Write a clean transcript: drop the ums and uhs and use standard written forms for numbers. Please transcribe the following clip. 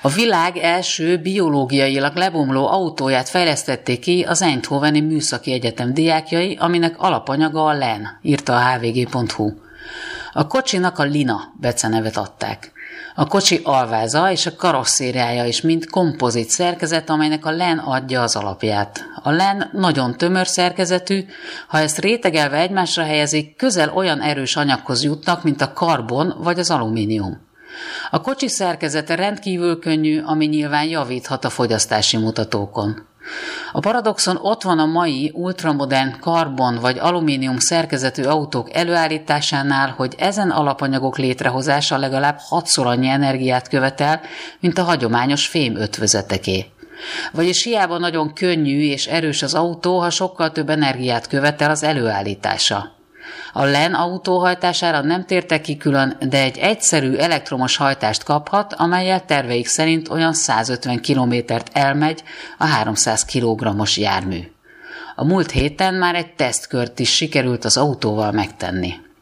A világ első biológiailag lebomló autóját fejlesztették ki az Eindhoveni Műszaki Egyetem diákjai, aminek alapanyaga a LEN, írta a hvg.hu. A kocsinak a Lina becenevet adták. A kocsi alváza és a karosszériája is mind kompozit szerkezet, amelynek a LEN adja az alapját. A LEN nagyon tömör szerkezetű, ha ezt rétegelve egymásra helyezik, közel olyan erős anyaghoz jutnak, mint a karbon vagy az alumínium. A kocsi szerkezete rendkívül könnyű, ami nyilván javíthat a fogyasztási mutatókon. A paradoxon ott van a mai ultramodern karbon vagy alumínium szerkezetű autók előállításánál, hogy ezen alapanyagok létrehozása legalább 6-szor annyi energiát követel, mint a hagyományos fém ötvözeteké. Vagyis hiába nagyon könnyű és erős az autó, ha sokkal több energiát követel az előállítása. A LEN autóhajtására nem tértek ki külön, de egy egyszerű elektromos hajtást kaphat, amellyel terveik szerint olyan 150 kilométert elmegy a 300 kg-os jármű. A múlt héten már egy tesztkört is sikerült az autóval megtenni.